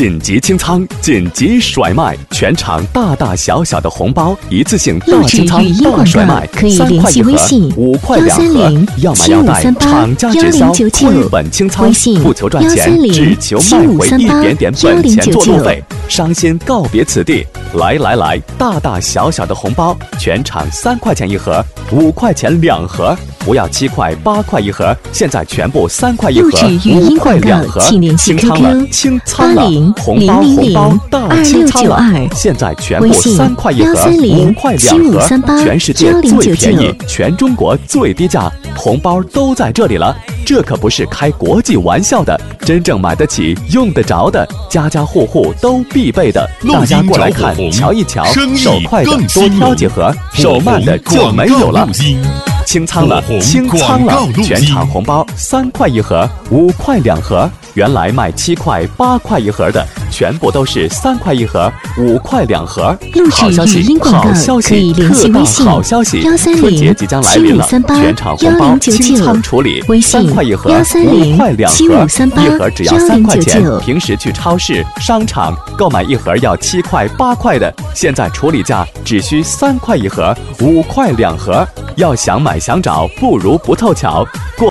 紧急清仓，紧急甩卖，全场大大小小的红包一次性大清仓大甩卖，3块一盒，5块2盒，要买要带，厂家直销，亏本清仓，不求赚钱，只求卖回一点点本钱做路费，伤心告别此地。来，大大小小的红包，全场3块钱一盒，5块钱2盒，不要7块8块一盒，现在全部3块一盒，5块2盒，清仓了，清仓了，红包大清仓了，现在全部3块一盒，5块2盒，全世界最便宜，全中国最低价，红包都在这里了。这可不是开国际玩笑的，真正买得起、用得着的，家家户户都必备的。大家过来看，瞧一瞧，手快的多挑几盒，手慢的就没有了。清仓了，清仓了，全场红包3块一盒，5块2盒，原来卖7块8块一盒的，全部都是3块一盒，5块2盒。好消息，好消息，特大好消息！春节即将来临了，全场红包清仓处理，3块一盒，5块2盒，一盒只要3块钱。平时去超市、商场购买一盒要7块8块的，现在处理价只需3块一盒，5块2盒。要想买想找，不如不凑巧。